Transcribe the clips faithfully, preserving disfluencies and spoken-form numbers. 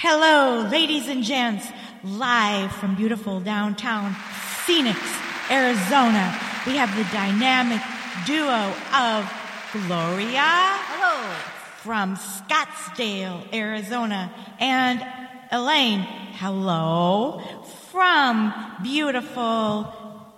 Hello, ladies and gents, live from beautiful downtown Phoenix, Arizona. We have the dynamic duo of Gloria. Hello. From Scottsdale, Arizona, and Elaine. Hello. From beautiful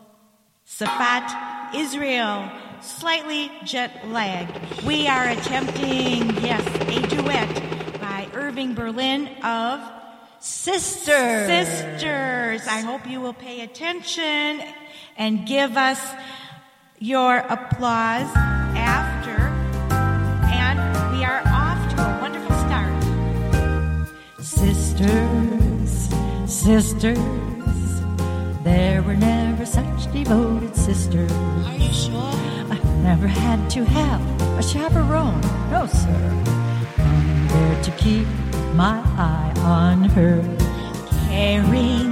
Safat, Israel. Slightly jet lagged. We are attempting, yes, a duet by Irving Berlin of Sisters. Sisters. I hope you will pay attention and give us your applause after. And we are off to a wonderful start. Sisters, sisters, there were never such devoted sisters. Are you sure? I never had to have a chaperone, no sir. I'm there to keep my eye on her. Caring,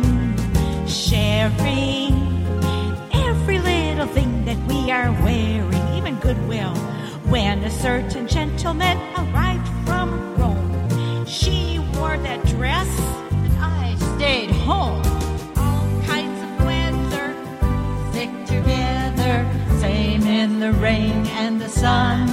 sharing, every little thing that we are wearing, even goodwill. When a certain gentleman arrived from Rome, she wore that dress, and I stayed home. All kinds of weather, Stick together, same in the rain and the sun.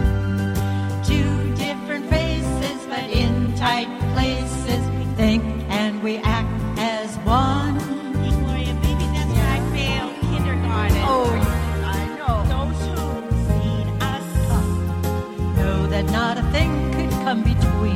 Two different faces, but in tight places, we think and we act as one. Hey, Gloria, baby, that's where I failed kindergarten. Oh, I know. Those who've seen us Know that not a thing could come between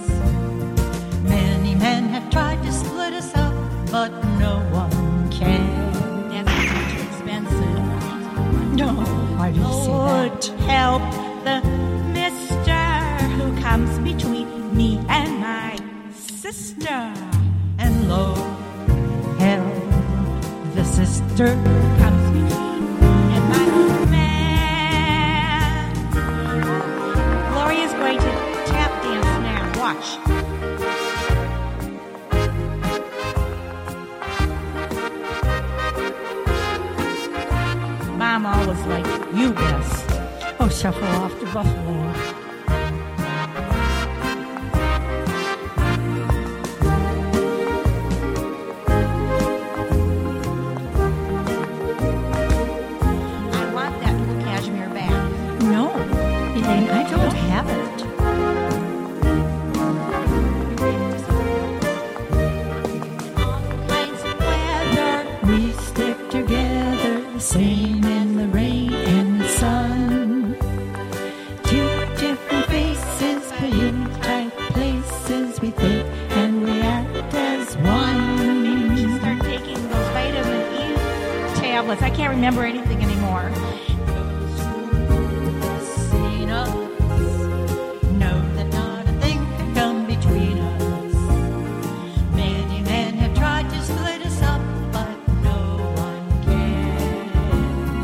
us. Many men have tried to split us up, but no one can. That's too expensive. No, why do you say Lord, that? help the mister who comes between me and my sister. And lo, hell, the sister Comes between me and my man. Gloria's going to tap dance now. Watch. Mom always like, you best. Oh, shuffle off to Buffalo. I want that blue cashmere bag. No, Elaine, I don't have it. All kinds of weather. We stick together, same in the rain and the sun. Two different faces, but in tight places, we think and we act as one. Maybe we should start taking those vitamin E tablets. I can't remember anything anymore. Seen us, know that not a thing can come between us. Many men have tried to split us up, but no one can.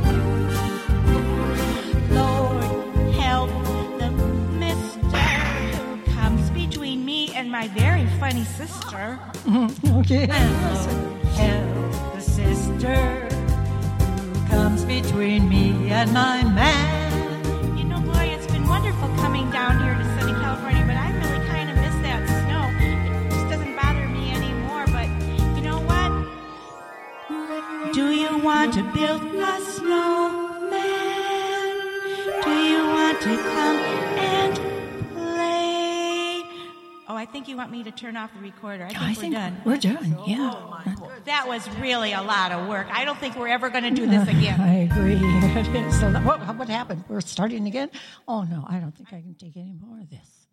Lord, help the mister who comes between me and my very funny sister. Okay. And help the sister who comes between me and my man. You know, Gloria, it's been wonderful coming down here to sunny California, but I really kind of miss that snow. It just doesn't bother me anymore, but you know what? Do you want to build a snowman? Do you want to come and play? Oh, I think you want me to turn off the recorder. I think I we're think done. we're done, yeah. That was really a lot of work. I don't think we're ever going to do this again. I agree. It is. So what, what happened? We're starting again? Oh, no, I don't think I can take any more of this.